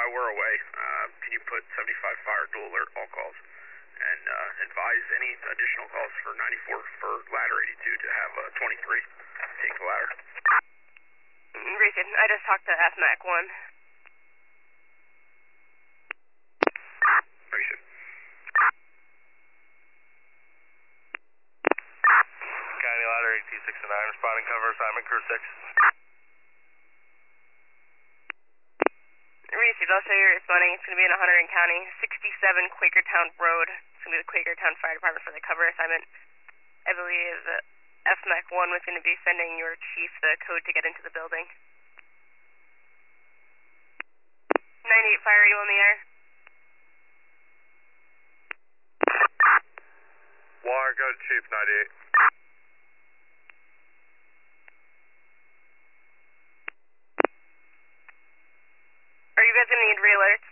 we're away. Can you put 75 fire dual alert all calls? And advise any additional calls for 94 for ladder 82 to have 23 take the ladder. Recent. I just talked to FMAC 1. Recent. County ladder 8269, responding cover assignment crew 6. Received. I'll show you responding. It's going to be in 100 County, 67 Quakertown Road. It's going to be the Quakertown Fire Department for the cover assignment. I believe FMAC 1 was going to be sending your chief the code to get into the building. 98 Fire, are you on the air? Wire, go to Chief 98. Are you guys going to need re-alerts?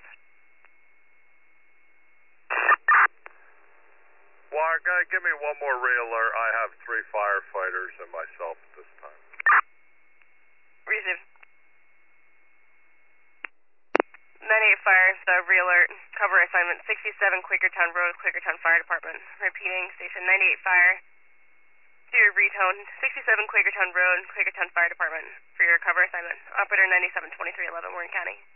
Wire, give me one more re-alert. I have 3 firefighters and myself at this time. Receive. 98 Fire, the re-alert, cover assignment, 67 Quakertown Road, Quakertown Fire Department. Repeating, station 98 Fire, to your retone, 67 Quakertown Road, Quakertown Fire Department, for your cover assignment. Operator 972311, Warren County.